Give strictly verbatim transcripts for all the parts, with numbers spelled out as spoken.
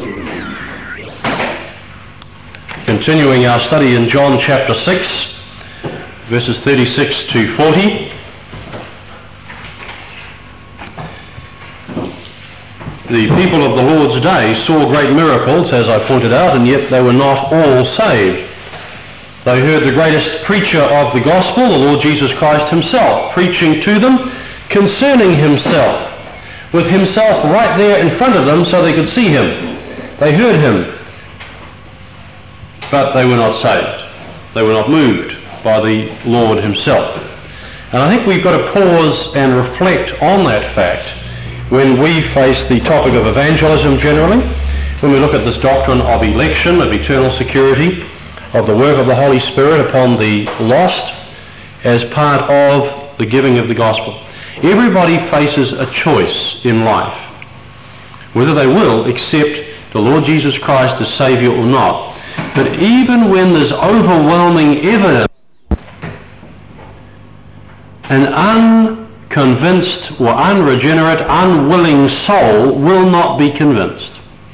Continuing our study in John chapter six, verses thirty-six to forty. The people of the Lord's day saw great miracles, as I pointed out, and yet they were not all saved. They heard the greatest preacher of the gospel, the Lord Jesus Christ himself, preaching to them concerning himself, with himself right there in front of them so they could see him. They heard him, but they were not saved. They were not moved by the Lord himself. And I think we've got to pause and reflect on that fact when we face the topic of evangelism generally, when we look at this doctrine of election, of eternal security, of the work of the Holy Spirit upon the lost as part of the giving of the gospel. Everybody faces a choice in life, whether they will accept the Lord Jesus Christ as Saviour or not. But even when there's overwhelming evidence, an unconvinced or unregenerate, unwilling soul will not be convinced.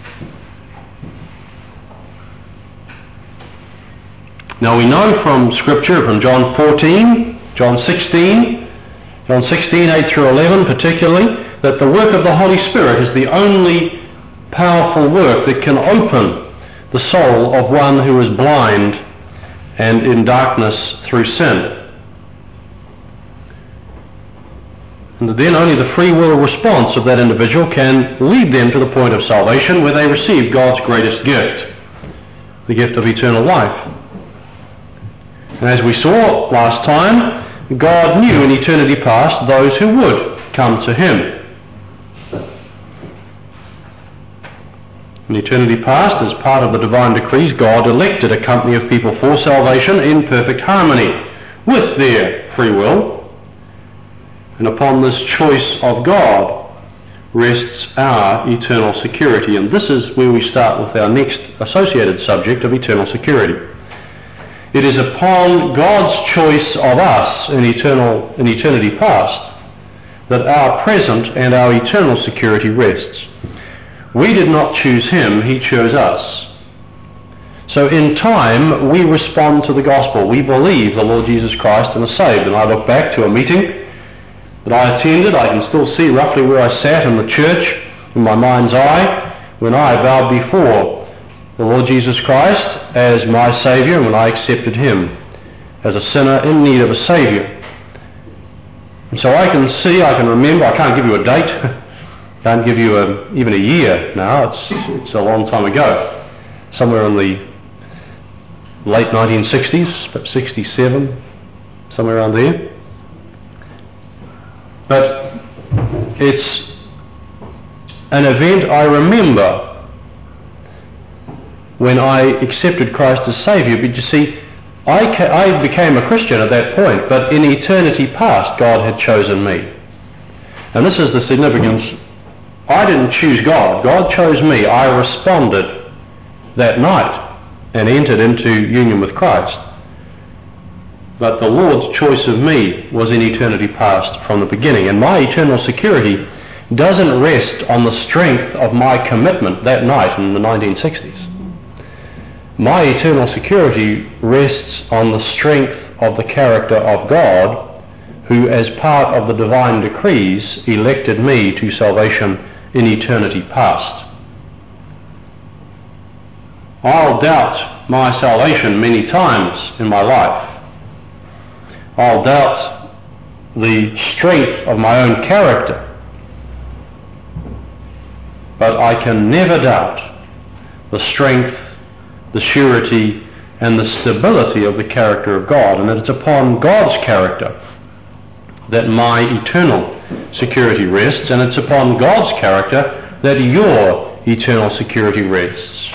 Now we know from Scripture, from John fourteen, John sixteen, John sixteen, eight through eleven particularly, that the work of the Holy Spirit is the only powerful work that can open the soul of one who is blind and in darkness through sin. And then only the free will response of that individual can lead them to the point of salvation where they receive God's greatest gift, the gift of eternal life. And as we saw last time, God knew in eternity past those who would come to him. In eternity past, as part of the divine decrees, God elected a company of people for salvation in perfect harmony with their free will. And upon this choice of God rests our eternal security. And this is where we start with our next associated subject of eternal security. It is upon God's choice of us in eternal, in eternity past that our present and our eternal security rests. We did not choose him, he chose us. So in time, we respond to the gospel. We believe the Lord Jesus Christ and are saved. And I look back to a meeting that I attended. I can still see roughly where I sat in the church in my mind's eye when I bowed before the Lord Jesus Christ as my Saviour, and when I accepted him as a sinner in need of a Saviour. And so I can see, I can remember, I can't give you a date, can't give you a, even a year now, it's, it's a long time ago, somewhere in the late nineteen sixties, perhaps sixty-seven, somewhere around there. But it's an event I remember when I accepted Christ as Saviour. But you see, I, ca- I became a Christian at that point, but in eternity past God had chosen me. And this is the significance. I didn't choose God. God chose me. I responded that night and entered into union with Christ. But the Lord's choice of me was in eternity past from the beginning. And my eternal security doesn't rest on the strength of my commitment that night in the nineteen sixties. My eternal security rests on the strength of the character of God, who as part of the divine decrees elected me to salvation in eternity past. I'll doubt my salvation many times in my life. I'll doubt the strength of my own character. But I can never doubt the strength, the surety, and the stability of the character of God. And it's upon God's character that my eternal security rests, and it's upon God's character that your eternal security rests.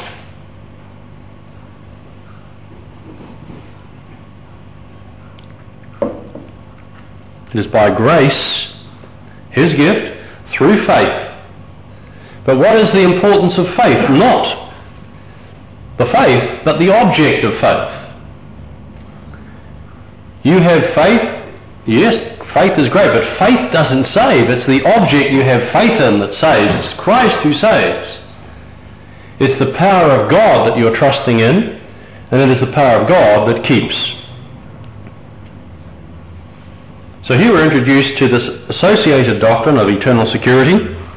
It is by grace, his gift, through faith. But what is the importance of faith? Not the faith, but the object of faith. You have faith, yes, faith is great, but faith doesn't save. It's the object you have faith in that saves. It's Christ who saves. It's the power of God that you're trusting in, and it is the power of God that keeps. So here we're introduced to this associated doctrine of eternal security,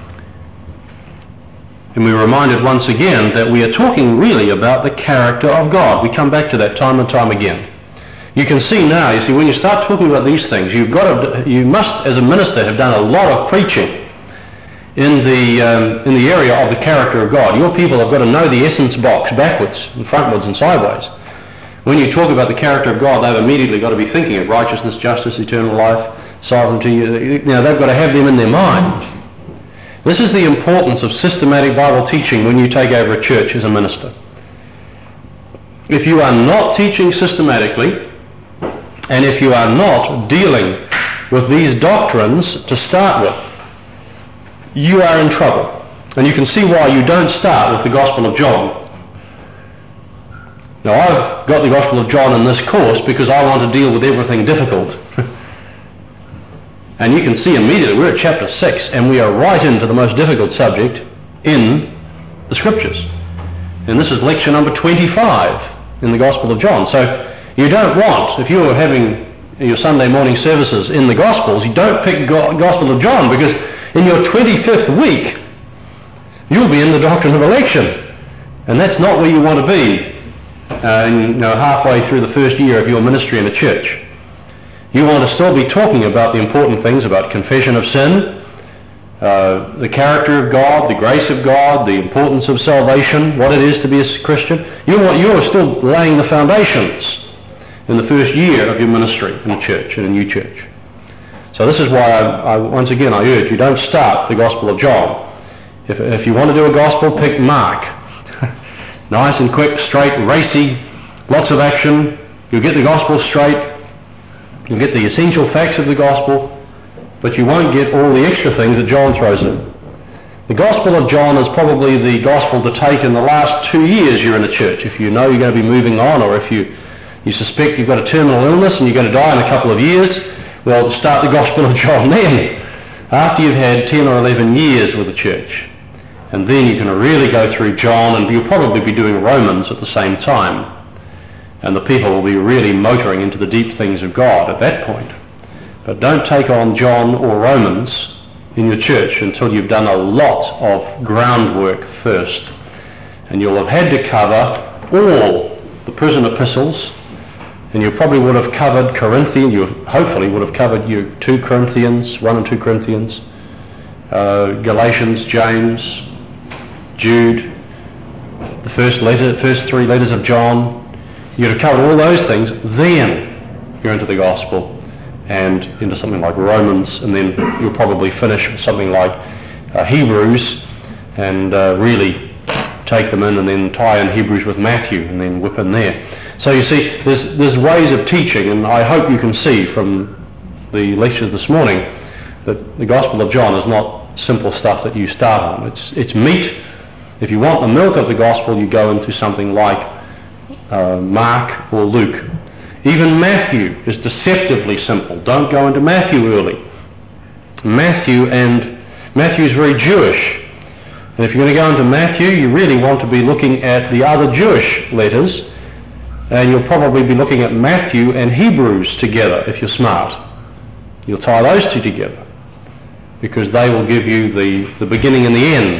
and we're reminded once again that we are talking really about the character of God. We come back to that time and time again. You can see now, you see, when you start talking about these things, you've got to, you must, as a minister, have done a lot of preaching in the um, in the area of the character of God. Your people have got to know the essence box backwards and frontwards and sideways. When you talk about the character of God, they've immediately got to be thinking of righteousness, justice, eternal life, sovereignty. You know, they've got to have them in their mind. This is the importance of systematic Bible teaching when you take over a church as a minister. If you are not teaching systematically, and if you are not dealing with these doctrines to start with, you are in trouble. And you can see why you don't start with the Gospel of John. Now, I've got the Gospel of John in this course because I want to deal with everything difficult. And you can see immediately we're at chapter six, and we are right into the most difficult subject in the Scriptures. And this is lecture number twenty-five in the Gospel of John. So you don't want, if you're having your Sunday morning services in the Gospels, you don't pick Go- Gospel of John, because in your twenty-fifth week you'll be in the doctrine of election, and that's not where you want to be uh, in, you know, halfway through the first year of your ministry in the church. You want to still be talking about the important things about confession of sin, uh, the character of God, the grace of God, the importance of salvation, what it is to be a Christian. You want, you're still laying the foundations in the first year of your ministry in a church, in a new church. So this is why, I, I, once again, I urge you, don't start the Gospel of John. If, if you want to do a Gospel, pick Mark. Nice and quick, straight, racy, lots of action. You'll get the Gospel straight. You'll get the essential facts of the Gospel, but you won't get all the extra things that John throws in. The Gospel of John is probably the Gospel to take in the last two years you're in a church. If you know you're going to be moving on, or if you, you suspect you've got a terminal illness and you're going to die in a couple of years, well, start the Gospel of John then, after you've had ten or eleven years with the church. And then you can really go through John, and you'll probably be doing Romans at the same time. And the people will be really motoring into the deep things of God at that point. But don't take on John or Romans in your church until you've done a lot of groundwork first. And you'll have had to cover all the prison epistles, and you probably would have covered Corinthians, you hopefully would have covered your two Corinthians, one and two Corinthians, uh, Galatians, James, Jude, the first letter, first three letters of John. You'd have covered all those things, then you're into the Gospel and into something like Romans, and then you'll probably finish with something like uh, Hebrews, and uh, really take them in and then tie in Hebrews with Matthew and then whip in there. So you see, there's, there's ways of teaching, and I hope you can see from the lectures this morning that the Gospel of John is not simple stuff that you start on. It's, it's meat. If you want the milk of the Gospel, you go into something like Uh, Mark or Luke. Even Matthew is deceptively simple. Don't go into Matthew early. Matthew and Matthew is very Jewish. And if you're going to go into Matthew, you really want to be looking at the other Jewish letters, and you'll probably be looking at Matthew and Hebrews together if you're smart. You'll tie those two together, because they will give you the, the beginning and the end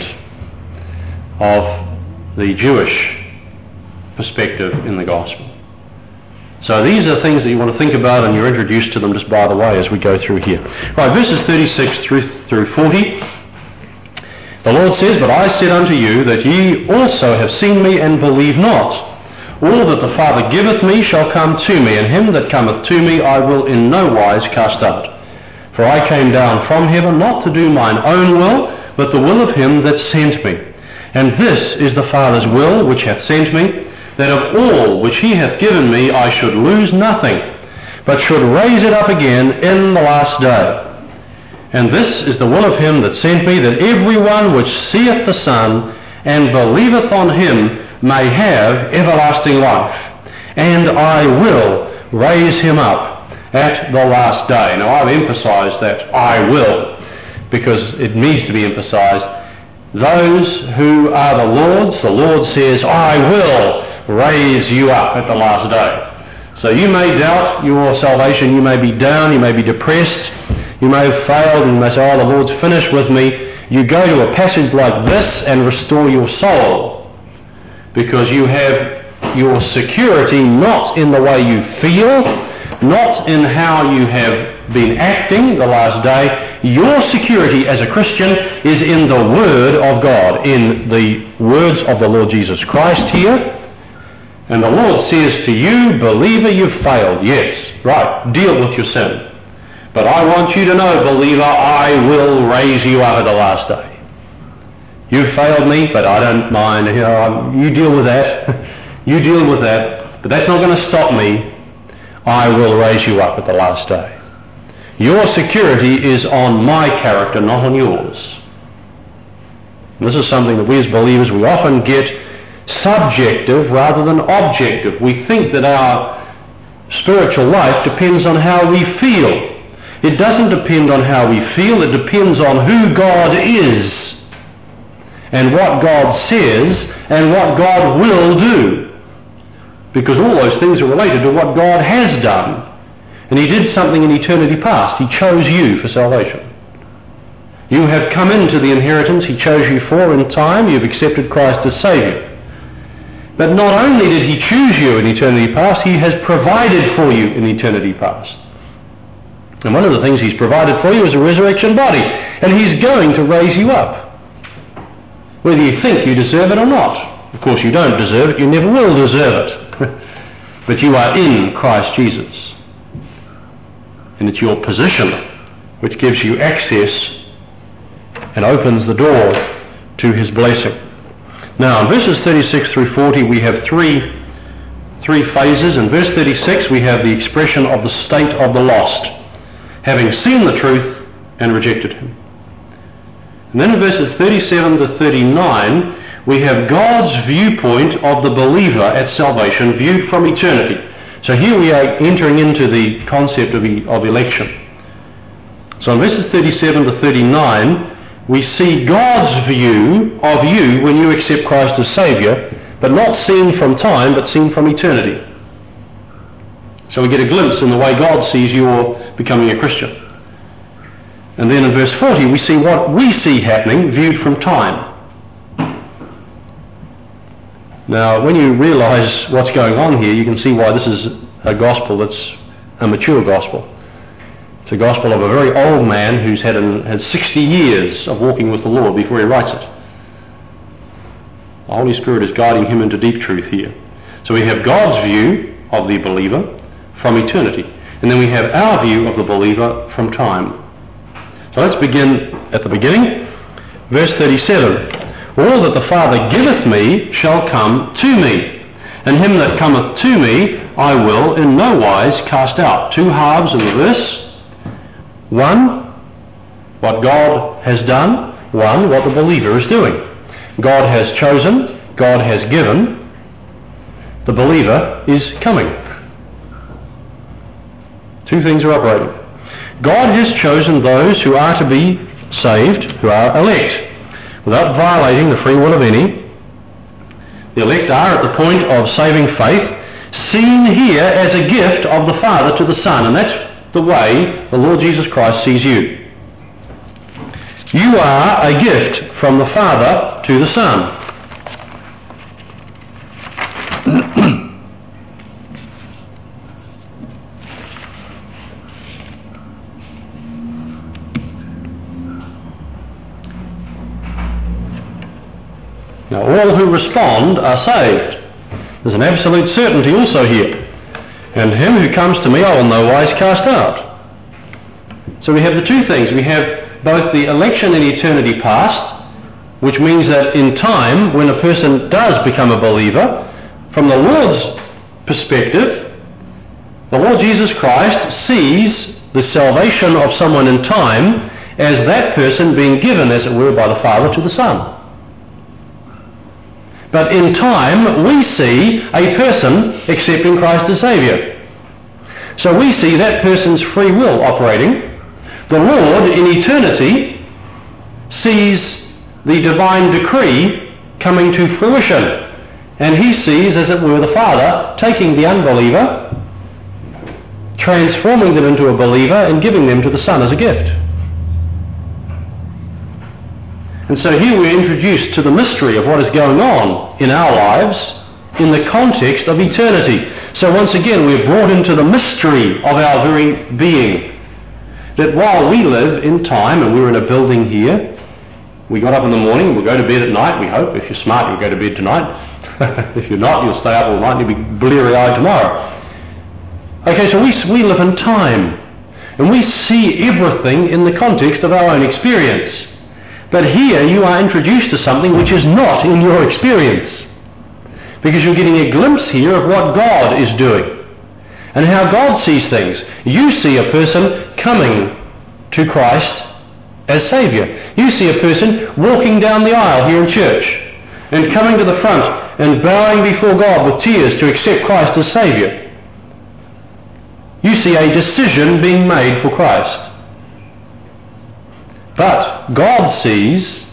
of the Jewish perspective in the Gospel. So these are things that you want to think about, and you're introduced to them just by the way as we go through here. Right, verses thirty-six through, through forty. The Lord says, "But I said unto you that ye also have seen me and believe not. All that the Father giveth me shall come to me, and him that cometh to me I will in no wise cast out. For I came down from heaven not to do mine own will, but the will of him that sent me. And this is the Father's will which hath sent me, that of all which he hath given me I should lose nothing, but should raise it up again in the last day. And this is the will of him that sent me, that every one which seeth the Son and believeth on him may have everlasting life. And I will raise him up at the last day." Now I've emphasized that "I will" because it needs to be emphasized. those who are the Lord's, the Lord says, I will raise you up at the last day. So you may doubt your salvation, you may be down, you may be depressed, you may have failed, and you may say, oh, the Lord's finished with me. You go to a passage like this and restore your soul, because you have your security not in the way you feel, not in how you have been acting the last day. Your security as a Christian is in the Word of God, in the words of the Lord Jesus Christ here. And the Lord says to you, believer, you've failed. Yes, right, deal with your sin. But I want you to know, believer, I will raise you up at the last day. You've failed me, but I don't mind. You know, you deal with that. You deal with that. But that's not going to stop me. I will raise you up at the last day. Your security is on my character, not on yours. And this is something that we as believers, we often get subjective rather than objective. We think that our spiritual life depends on how we feel. It doesn't depend on how we feel, it depends on who God is and what God says and what God will do. Because all those things are related to what God has done. And he did something in eternity past. He chose you for salvation. You have come into the inheritance he chose you for in time. You've accepted Christ as Saviour. But not only did he choose you in eternity past, he has provided for you in eternity past. And one of the things he's provided for you is a resurrection body. And he's going to raise you up, whether you think you deserve it or not. Of course, you don't deserve it. You never will deserve it. But you are in Christ Jesus. And it's your position which gives you access and opens the door to his blessing. Now, in verses thirty-six through forty, we have three, three phases. In verse thirty-six, we have the expression of the state of the lost, having seen the truth and rejected him. And then in verses thirty-seven to thirty-nine, we have God's viewpoint of the believer at salvation viewed from eternity. So here we are entering into the concept of, of election. So in verses thirty-seven to thirty-nine, we see God's view of you when you accept Christ as Saviour, but not seen from time, but seen from eternity. So we get a glimpse in the way God sees you becoming a Christian. And then in verse forty, we see what we see happening viewed from time. Now, when you realise what's going on here, you can see why this is a gospel that's a mature gospel. It's a gospel of a very old man who's had, an, had sixty years of walking with the Lord before he writes it. The Holy Spirit is guiding him into deep truth here. So we have God's view of the believer from eternity. And then we have our view of the believer from time. So let's begin at the beginning. Verse thirty-seven. All that the Father giveth me shall come to me, and him that cometh to me I will in no wise cast out. Two halves in the verse. One, what God has done. One, what the believer is doing. God has chosen, God has given, the believer is coming. Two things are operating. God has chosen those who are to be saved, who are elect, without violating the free will of any. The elect are at the point of saving faith, seen here as a gift of the Father to the Son, and that's the way the Lord Jesus Christ sees you. You are a gift from the Father to the Son. Now, all who respond are saved. There's an absolute certainty also here. And him who comes to me I will no wise cast out. So we have the two things. We have both the election in eternity past, which means that in time, when a person does become a believer, from the Lord's perspective, the Lord Jesus Christ sees the salvation of someone in time as that person being given, as it were, by the Father to the Son. But in time, we see a person accepting Christ as Saviour. So we see that person's free will operating. The Lord, in eternity, sees the divine decree coming to fruition. And he sees, as it were, the Father taking the unbeliever, transforming them into a believer, and giving them to the Son as a gift. And so here we're introduced to the mystery of what is going on in our lives in the context of eternity. So once again, we're brought into the mystery of our very being. That while we live in time, and we're in a building here, we got up in the morning, we'll go to bed at night, we hope. If you're smart, you'll go to bed tonight. If you're not, you'll stay up all night and you'll be bleary-eyed tomorrow. Okay, so we, we live in time, and we see everything in the context of our own experience. But here you are introduced to something which is not in your experience, because you're getting a glimpse here of what God is doing and how God sees things. You see a person coming to Christ as Saviour. You see a person walking down the aisle here in church and coming to the front and bowing before God with tears to accept Christ as Saviour. You see a decision being made for Christ. But God sees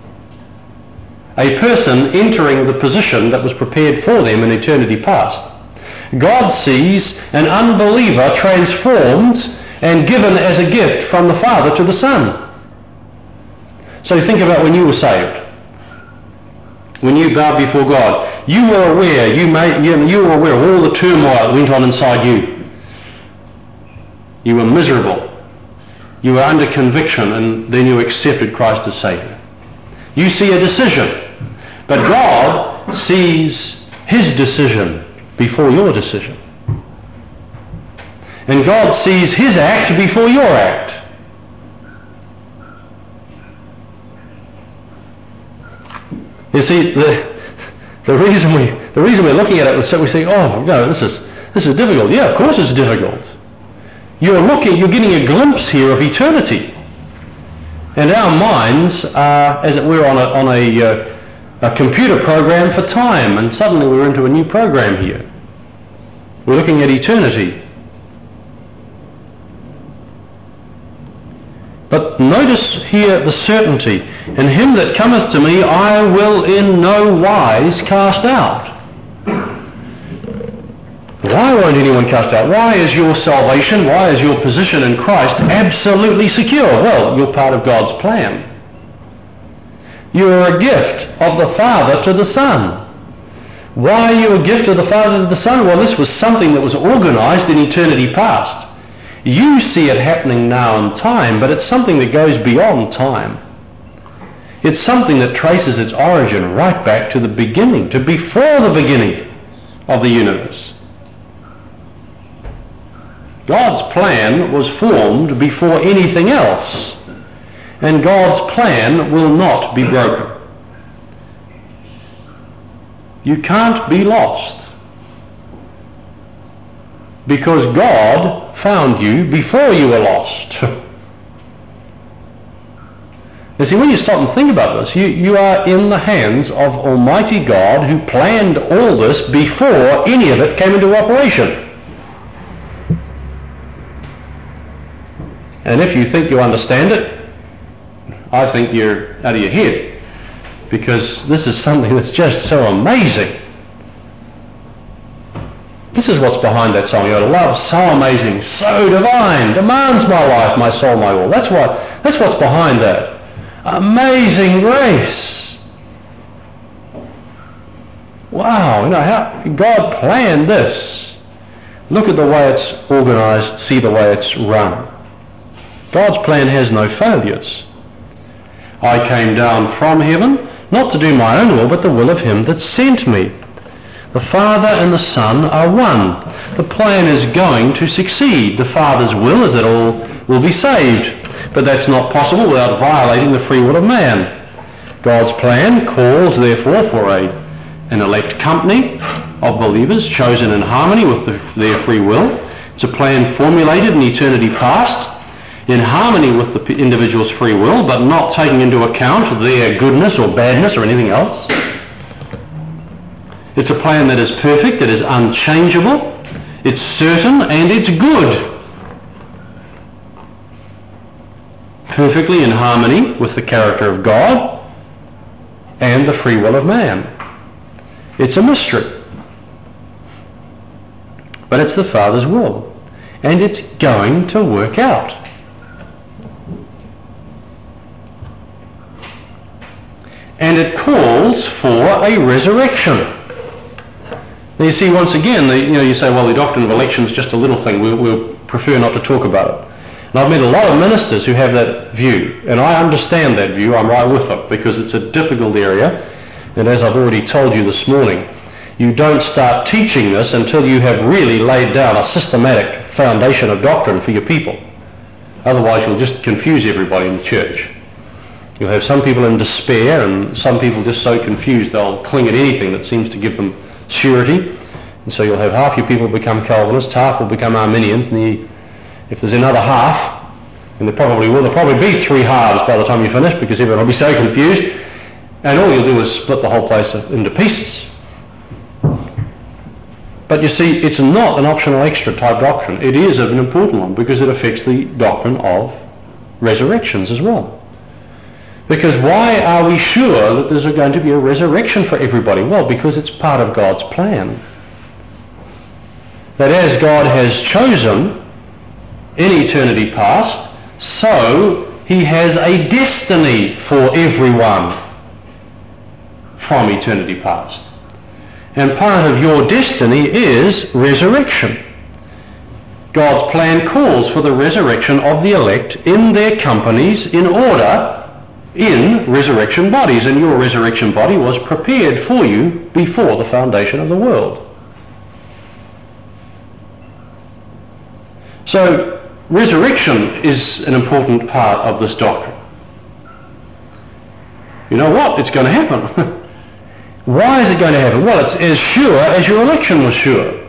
a person entering the position that was prepared for them in eternity past. God sees an unbeliever transformed and given as a gift from the Father to the Son. So think about when you were saved. When you bowed before God, you were aware, you, made, you, you were aware of all the turmoil that went on inside you. You were miserable. You were under conviction, and then you accepted Christ as Saviour. You see a decision, but God sees His decision before your decision. And God sees His act before your act. You see, the, the reason we the reason we're looking at it is so we say, oh no, this is this is difficult. Yeah, of course it's difficult. You're looking, you're getting a glimpse here of eternity, and our minds are, as it were, on a on a, uh, a computer program for time, and suddenly we're into a new program here. We're looking at eternity. But notice here the certainty. In him that cometh to me, I will in no wise cast out. Why won't anyone cast out? Why is your salvation, why is your position in Christ absolutely secure? Well, you're part of God's plan. You're a gift of the Father to the Son. Why are you a gift of the Father to the Son? Well, this was something that was organized in eternity past. You see it happening now in time, but it's something that goes beyond time. It's something that traces its origin right back to the beginning, to before the beginning of the universe. God's plan was formed before anything else, and God's plan will not be broken. You can't be lost, because God found you before you were lost. You see, when you stop and think about this, you, you are in the hands of Almighty God, who planned all this before any of it came into operation. And if you think you understand it, I think you're out of your head, because this is something that's just so amazing. This is what's behind that song. Your love, so amazing, so divine, demands my life, my soul, my all. That's what. That's what's behind that. Amazing grace. Wow, you know how God planned this. Look at the way it's organized. See the way it's run. God's plan has no failures. I came down from heaven, not to do my own will, but the will of him that sent me. The Father and the Son are one. The plan is going to succeed. The Father's will is that all will be saved. But that's not possible without violating the free will of man. God's plan calls, therefore, for a, an elect company of believers chosen in harmony with the, their free will. It's a plan formulated in eternity past, in harmony with the individual's free will, but not taking into account their goodness or badness or anything else. It's a plan that is perfect, that is unchangeable, it's certain, and it's good. Perfectly in harmony with the character of God, and the free will of man. It's a mystery. But it's the Father's will. And it's going to work out. And it calls for a resurrection. Now you see, once again, the, you know, you say, well, the doctrine of election is just a little thing. We'll, we'll prefer not to talk about it. And I've met a lot of ministers who have that view, and I understand that view. I'm right with them, because it's a difficult area, and as I've already told you this morning, you don't start teaching this until you have really laid down a systematic foundation of doctrine for your people. Otherwise you'll just confuse everybody in the church. You'll have some people in despair, and some people just so confused they'll cling at anything that seems to give them surety. And so you'll have half your people become Calvinists, half will become Arminians, and the if there's another half, and there probably will, there'll probably be three halves by the time you finish, because everyone will be so confused, and all you'll do is split the whole place into pieces. But you see, it's not an optional extra type doctrine. It is an important one, because it affects the doctrine of resurrections as well. Because why are we sure that there's going to be a resurrection for everybody? Well, because it's part of God's plan. That as God has chosen in eternity past, so he has a destiny for everyone from eternity past. And part of your destiny is resurrection. God's plan calls for the resurrection of the elect in their companies in order in resurrection bodies, and your resurrection body was prepared for you before the foundation of the world. So, resurrection is an important part of this doctrine. You know what? It's going to happen. Why is it going to happen? Well, it's as sure as your election was sure.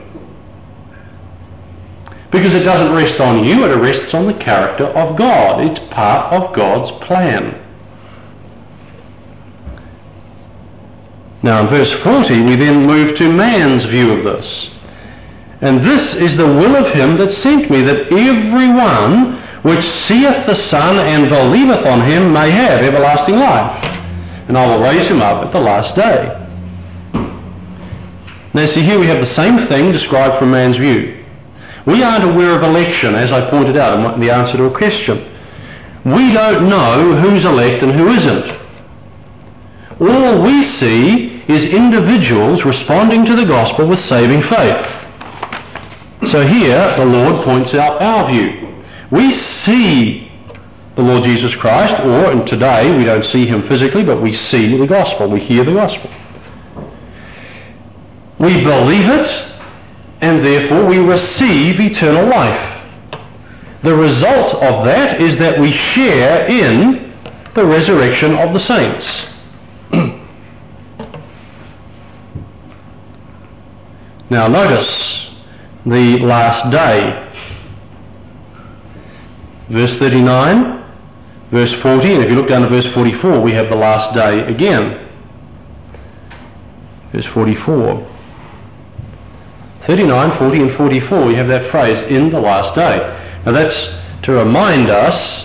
Because it doesn't rest on you, it rests on the character of God. It's part of God's plan. Now in verse forty we then move to man's view of this. And this is the will of him that sent me, that every one which seeth the Son and believeth on him may have everlasting life. And I will raise him up at the last day. Now see, here we have the same thing described from man's view. We aren't aware of election, as I pointed out in the answer to a question. We don't know who's elect and who isn't. All we see is individuals responding to the gospel with saving faith. So here the Lord points out our view. We see the Lord Jesus Christ, or and today we don't see him physically, but we see the gospel, we hear the gospel. We believe it, and therefore we receive eternal life. The result of that is that we share in the resurrection of the saints. Now notice the last day. Verse thirty-nine, verse forty, and if you look down to verse forty-four, we have the last day again. Verse forty-four. thirty-nine, forty and forty-four, we have that phrase, in the last day. Now that's to remind us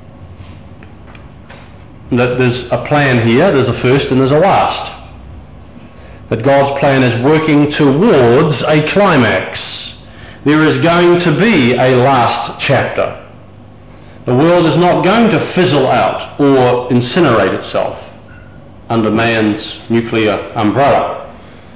that there's a plan here, there's a first and there's a last. That God's plan is working towards a climax. There is going to be a last chapter. The world is not going to fizzle out or incinerate itself under man's nuclear umbrella.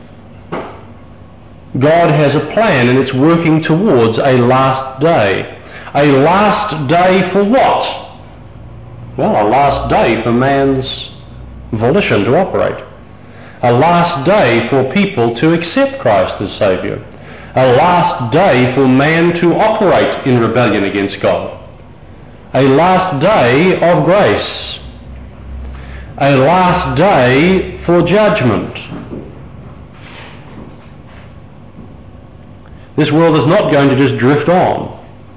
God has a plan, and it's working towards a last day. A last day for what? Well, a last day for man's volition to operate. A last day for people to accept Christ as Saviour. A last day for man to operate in rebellion against God. A last day of grace. A last day for judgment. This world is not going to just drift on.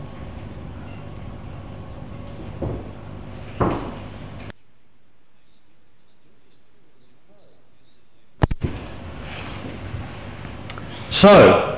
So,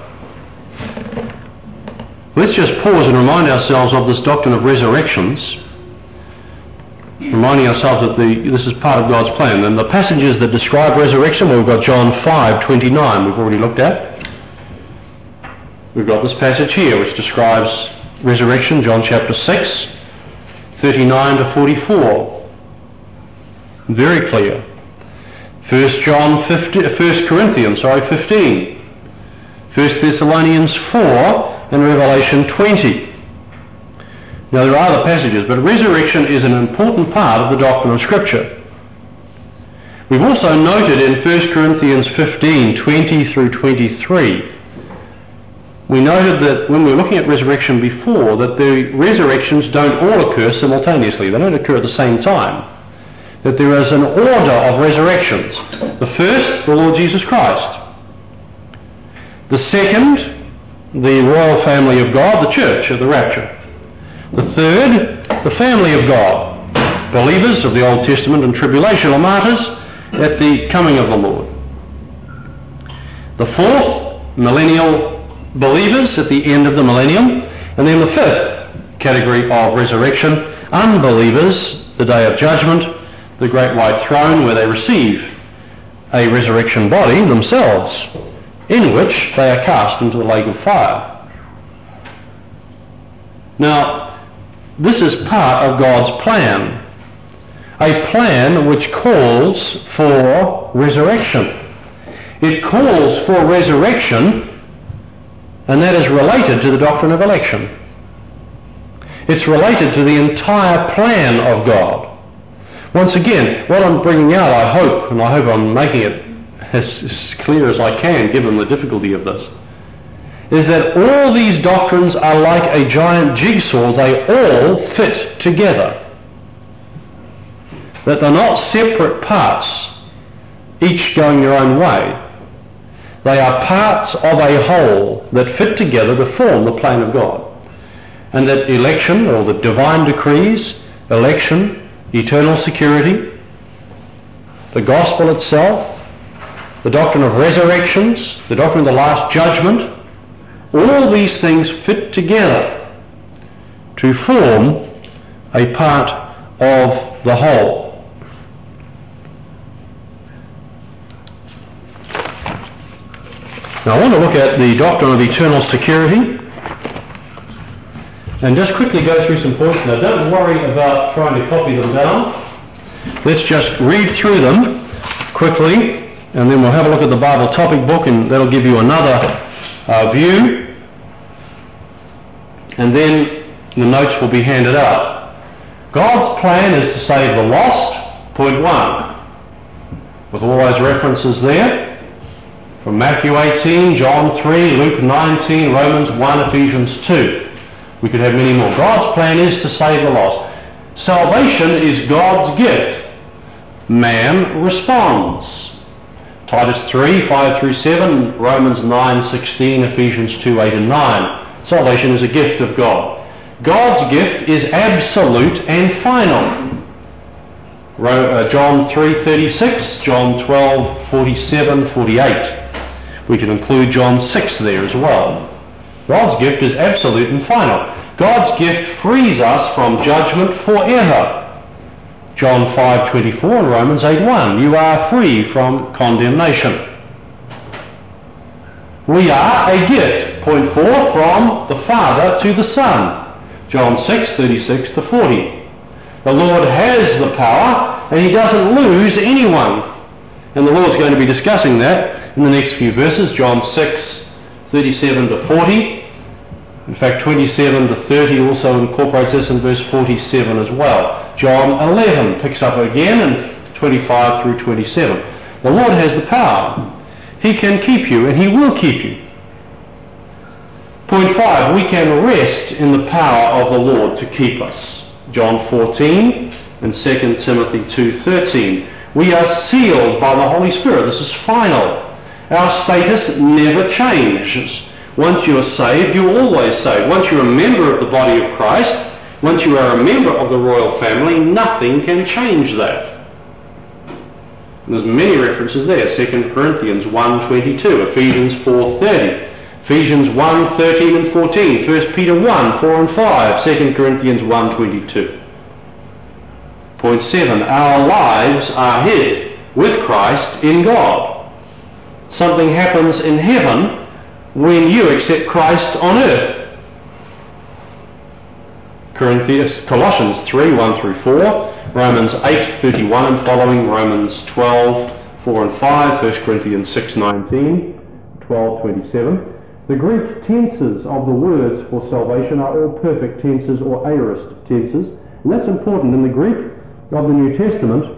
let's just pause and remind ourselves of this doctrine of resurrections. reminding ourselves that the, this is part of God's plan. And the passages that describe resurrection, well, we've got John five twenty-nine we've already looked at. We've got this passage here which describes resurrection, John chapter six, thirty-nine to forty-four. Very clear. First John fifteen, First Corinthians, sorry, fifteen. First Thessalonians four and Revelation twenty. Now there are other passages, but resurrection is an important part of the doctrine of Scripture. We've also noted in First Corinthians fifteen, twenty through twenty-three, we noted that when we were looking at resurrection before, that the resurrections don't all occur simultaneously. They don't occur at the same time. That there is an order of resurrections. The first, the Lord Jesus Christ. The second, the royal family of God, the church at the rapture. The third, the family of God, believers of the Old Testament and tribulational martyrs at the coming of the Lord. The fourth, millennial believers at the end of the millennium. And then the fifth category of resurrection, unbelievers, the day of judgment, the great white throne where they receive a resurrection body themselves, in which they are cast into the lake of fire. Now, this is part of God's plan, a plan which calls for resurrection. It calls for resurrection, and that is related to the doctrine of election. It's related to the entire plan of God. Once again, what I'm bringing out, I hope, and I hope I'm making it as, as clear as I can given the difficulty of this, is that all these doctrines are like a giant jigsaw. They all fit together. That they're not separate parts, each going their own way. They are parts of a whole that fit together to form the plan of God. And that election, or the divine decrees, election, eternal security, the gospel itself, the doctrine of resurrections, the doctrine of the last judgment, all these things fit together to form a part of the whole. Now I want to look at the doctrine of eternal security and just quickly go through some points. Now don't worry about trying to copy them down. Let's just read through them quickly, and then we'll have a look at the Bible topic book, and that'll give you another uh, view. And then the notes will be handed out. God's plan is to save the lost, point one. With all those references there, from Matthew eighteen, John three, Luke nineteen, Romans one, Ephesians two. We could have many more. God's plan is to save the lost. Salvation is God's gift. Man responds. Titus three, five through seven, Romans nine, sixteen, Ephesians two, eight and nine. Salvation is a gift of God. God's gift is absolute and final. John three, thirty-six, John twelve, forty-seven, forty-eight. We can include John six there as well. God's gift is absolute and final. God's gift frees us from judgment forever. John five, twenty-four and Romans eight, one. You are free from condemnation. We are a gift, point four, from the Father to the Son. John six, thirty-six to forty. The Lord has the power, and he doesn't lose anyone. And the Lord's going to be discussing that in the next few verses. John six, thirty-seven to forty. In fact, twenty-seven to thirty also incorporates this in verse forty-seven as well. John eleven picks up again in twenty-five through twenty-seven. The Lord has the power. He can keep you, and he will keep you. Point five, we can rest in the power of the Lord to keep us. John fourteen and Second Timothy two thirteen. We are sealed by the Holy Spirit. This is final. Our status never changes. Once you are saved, you are always saved. Once you're a member of the body of Christ, once you are a member of the royal family, nothing can change that. And there's many references there. Second Corinthians one twenty-two, Ephesians four thirty, Ephesians one thirteen and fourteen, First Peter one four and five, Second Corinthians one twenty-two. Point seven, our lives are hid with Christ in God. Something happens in heaven when you accept Christ on earth. Corinthians, Colossians three, one through four, Romans eight, thirty-one and following, Romans twelve, four and five, First Corinthians six, nineteen, twelve, twenty-seven. The Greek tenses of the words for salvation are all perfect tenses or aorist tenses, and that's important. In the Greek of the New Testament,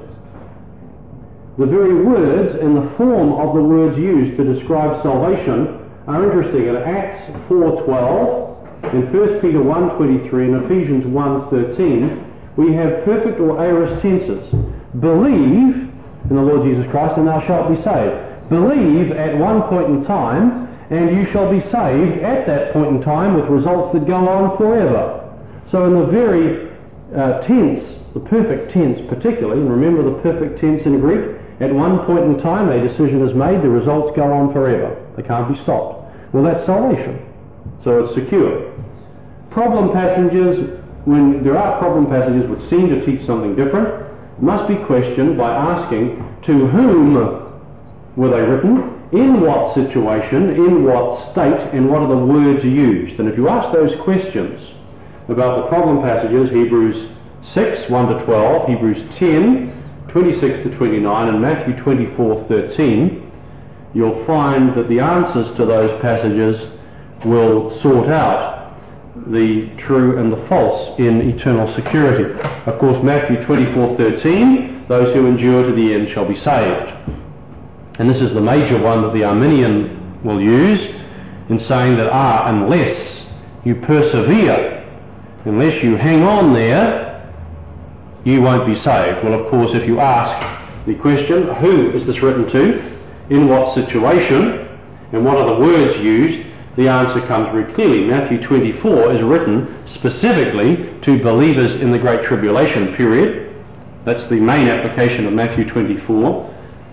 the very words and the form of the words used to describe salvation are interesting. In Acts four twelve, in First Peter one twenty-three, and Ephesians one thirteen, we have perfect or aorist tenses. Believe in the Lord Jesus Christ and thou shalt be saved. Believe at one point in time and you shall be saved at that point in time, with results that go on forever. So in the very uh, tense, the perfect tense particularly, and remember the perfect tense in Greek, at one point in time a decision is made, the results go on forever. They can't be stopped. Well, that's salvation. So it's secure. Problem passages, when there are problem passages which seem to teach something different, must be questioned by asking to whom were they written, in what situation, in what state, and what are the words used. And if you ask those questions about the problem passages, Hebrews six, one to twelve, Hebrews ten, twenty-six to twenty-nine, and Matthew twenty-four, thirteen, you'll find that the answers to those passages will sort out the true and the false in eternal security. Of course, Matthew twenty-four, thirteen, those who endure to the end shall be saved. And this is the major one that the Arminian will use in saying that, ah, unless you persevere, unless you hang on there, you won't be saved. Well, of course, if you ask the question, who is this written to, in what situation, and what are the words used, the answer comes very clearly. Matthew twenty-four is written specifically to believers in the Great Tribulation period. That's the main application of Matthew twenty-four.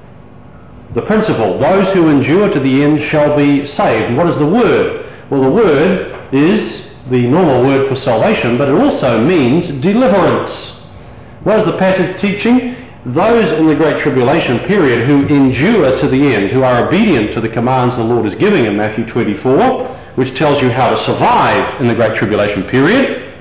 The principle, those who endure to the end shall be saved. And what is the word? Well, the word is the normal word for salvation, but it also means deliverance. What is the passage teaching? Those in the Great Tribulation period who endure to the end, who are obedient to the commands the Lord is giving in Matthew twenty-four, which tells you how to survive in the Great Tribulation period.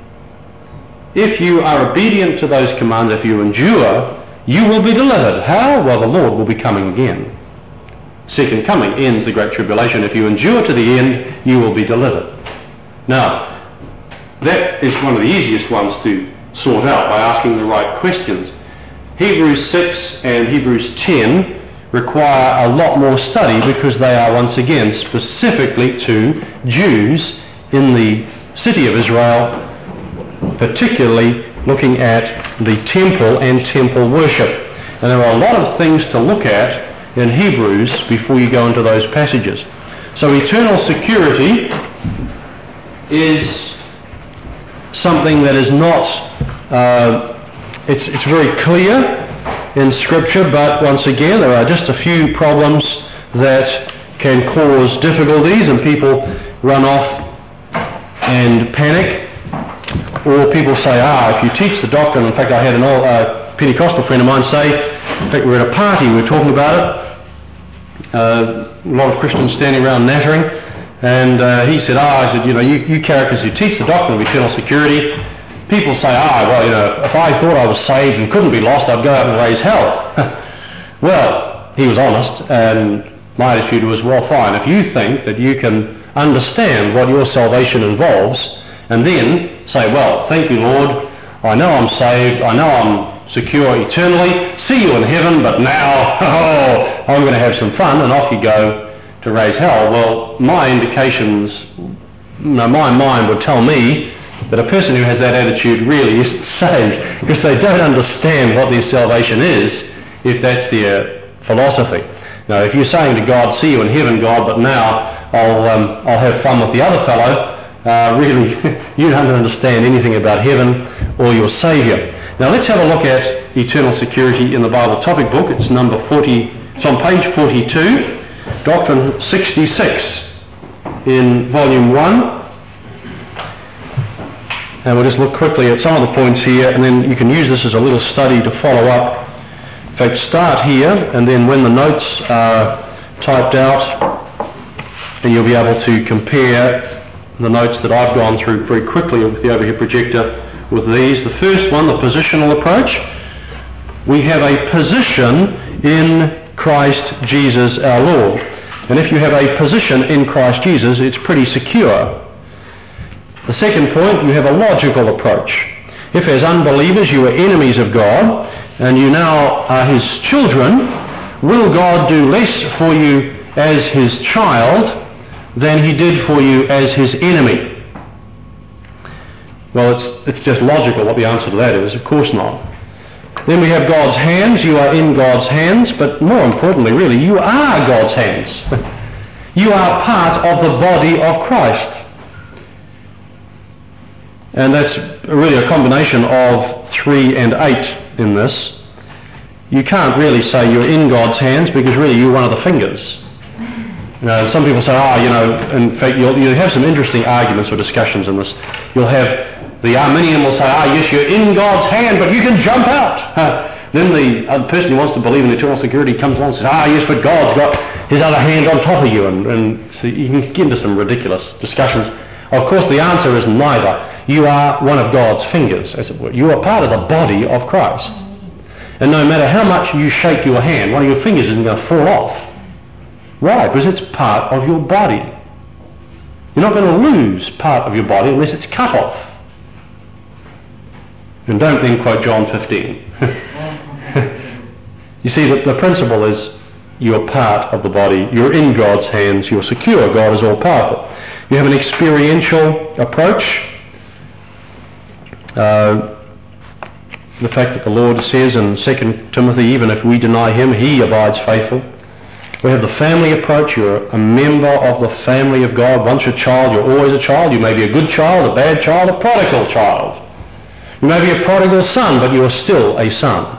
If you are obedient to those commands, if you endure, you will be delivered. How? Well, the Lord will be coming again. Second coming ends the Great Tribulation. If you endure to the end, you will be delivered. Now, that is one of the easiest ones to sort out by asking the right questions. Hebrews six and Hebrews ten require a lot more study because they are once again specifically to Jews in the city of Israel, particularly looking at the temple and temple worship. And there are a lot of things to look at in Hebrews before you go into those passages. So eternal security is something that is not, uh, it's, it's very clear in Scripture, but once again there are just a few problems that can cause difficulties and people run off and panic. Or people say, ah, if you teach the doctrine, in fact I had an old uh, Pentecostal friend of mine say, in fact we were at a party, we were talking about it, uh, a lot of Christians standing around nattering, and uh, he said, ah, I said, you know, you, you characters who teach the doctrine of eternal security, people say, ah, well, you know, if I thought I was saved and couldn't be lost, I'd go out and raise hell. Well, he was honest, and my attitude was, well, fine, if you think that you can understand what your salvation involves, and then say, well, thank you, Lord, I know I'm saved, I know I'm secure eternally, see you in heaven, but now, oh, I'm going to have some fun, and off you go to raise hell. Well, my indications, no, my mind would tell me that a person who has that attitude really isn't saved, because they don't understand what their salvation is, if that's their philosophy. Now, if you're saying to God, see you in heaven, God, but now I'll, um, I'll have fun with the other fellow, Uh, really, you don't understand anything about heaven or your Saviour. Now let's have a look at eternal security in the Bible topic book. It's number forty, it's on page forty-two, Doctrine sixty-six in volume one. And we'll just look quickly at some of the points here, and then you can use this as a little study to follow up. In fact, start here, and then when the notes are typed out, then you'll be able to compare the notes that I've gone through very quickly with the overhead projector with these. The first one, the positional approach. We have a position in Christ Jesus our Lord. And if you have a position in Christ Jesus, it's pretty secure. The second point, you have a logical approach. If as unbelievers you are enemies of God and you now are his children, will God do less for you as his child than he did for you as his enemy? Well, it's, it's just logical what the answer to that is. Of course not. Then we have God's hands. You are in God's hands, but more importantly, really, you are God's hands. You are part of the body of Christ. And that's really a combination of three and eight in this. You can't really say you're in God's hands because really you're one of the fingers. You know, some people say, oh, you know, in fact, you'll, you'll have some interesting arguments or discussions in this. You'll have the Arminian will say, ah, oh, yes, you're in God's hand, but you can jump out. Uh, then the other person who wants to believe in eternal security comes along and says, ah, oh, yes, but God's got his other hand on top of you. And, and so you can get into some ridiculous discussions. Of course, the answer is neither. You are one of God's fingers, as it were. You are part of the body of Christ. And no matter how much you shake your hand, one of your fingers isn't going to fall off. Why? Because it's part of your body. You're not going to lose part of your body unless it's cut off. And don't then quote John fifteen. You see, the, the principle is you're part of the body. You're in God's hands. You're secure. God is all powerful. You have an experiential approach. Uh, the fact that the Lord says in Second Timothy, even if we deny him, he abides faithful. We have the family approach. You're a member of the family of God. Once you're a child, you're always a child. You may be a good child, a bad child, a prodigal child. You may be a prodigal son, but you are still a son.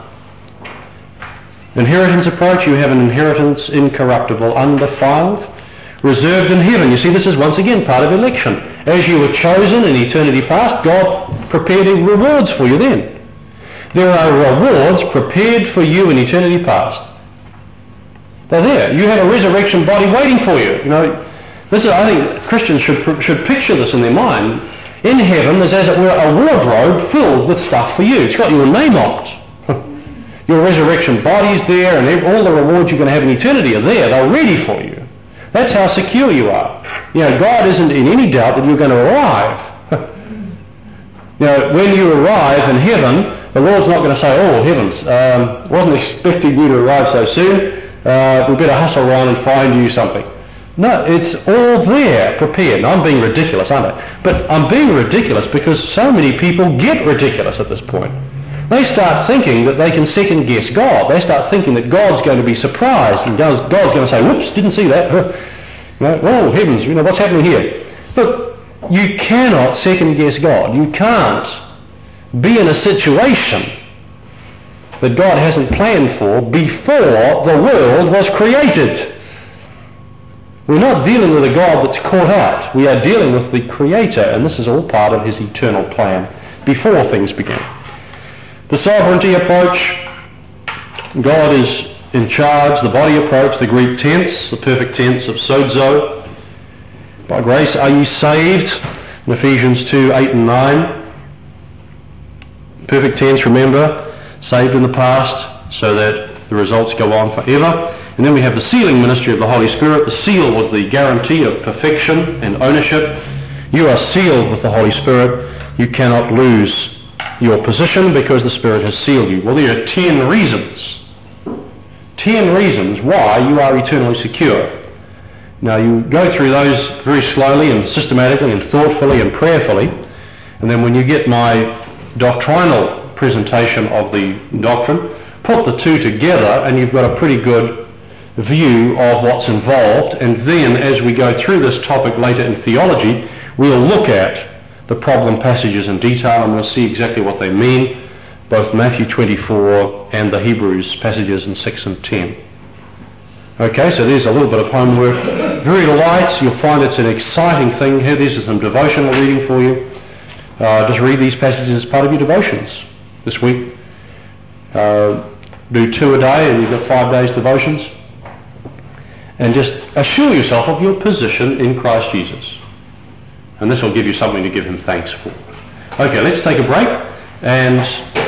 Inheritance approach, you have an inheritance incorruptible, undefiled, reserved in heaven. You see, this is once again part of election. As you were chosen in eternity past, God prepared rewards for you then. There are rewards prepared for you in eternity past. They're there. You have a resurrection body waiting for you. You know, this is, I think Christians should should picture this in their mind. In heaven, there's as it were a wardrobe filled with stuff for you. It's got your name on it. Your resurrection body's there, and all the rewards you're going to have in eternity are there. They're ready for you. That's how secure you are. You know, God isn't in any doubt that you're going to arrive. You know, when you arrive in heaven, the Lord's not going to say, oh, heavens, um, wasn't expecting you to arrive so soon. Uh, we better hustle around and find you something. No, it's all there, prepared. Now, I'm being ridiculous, aren't I? But I'm being ridiculous because so many people get ridiculous at this point. They start thinking that they can second guess God. They start thinking that God's going to be surprised and God's going to say, whoops, didn't see that. You know, oh, heavens, you know, what's happening here? Look, you cannot second guess God. You can't be in a situation that God hasn't planned for before the world was created. We're not dealing with a God that's caught out. We are dealing with the Creator, and this is all part of his eternal plan before things began. The sovereignty approach, God is in charge. The body approach, the Greek tense, the perfect tense of sozo. By grace are you saved, in Ephesians two, eight and nine. Perfect tense, remember, saved in the past so that the results go on forever. And then we have the sealing ministry of the Holy Spirit. The seal was the guarantee of perfection and ownership. You are sealed with the Holy Spirit. You cannot lose your position because the Spirit has sealed you. Well, there are ten reasons. Ten reasons why you are eternally secure. Now, you go through those very slowly and systematically and thoughtfully and prayerfully. And then when you get my doctrinal presentation of the doctrine, put the two together and you've got a pretty good view of what's involved. And then as we go through this topic later in theology, we'll look at the problem passages in detail and we'll see exactly what they mean, both Matthew twenty-four and the Hebrews passages in six and ten. Okay, so there's a little bit of homework. Very light. You'll find it's an exciting thing here. This is some devotional reading for you. uh, just read these passages as part of your devotions this week. Uh, do two a day, and you've got five days devotions. And just assure yourself of your position in Christ Jesus. And this will give you something to give him thanks for. Okay, let's take a break and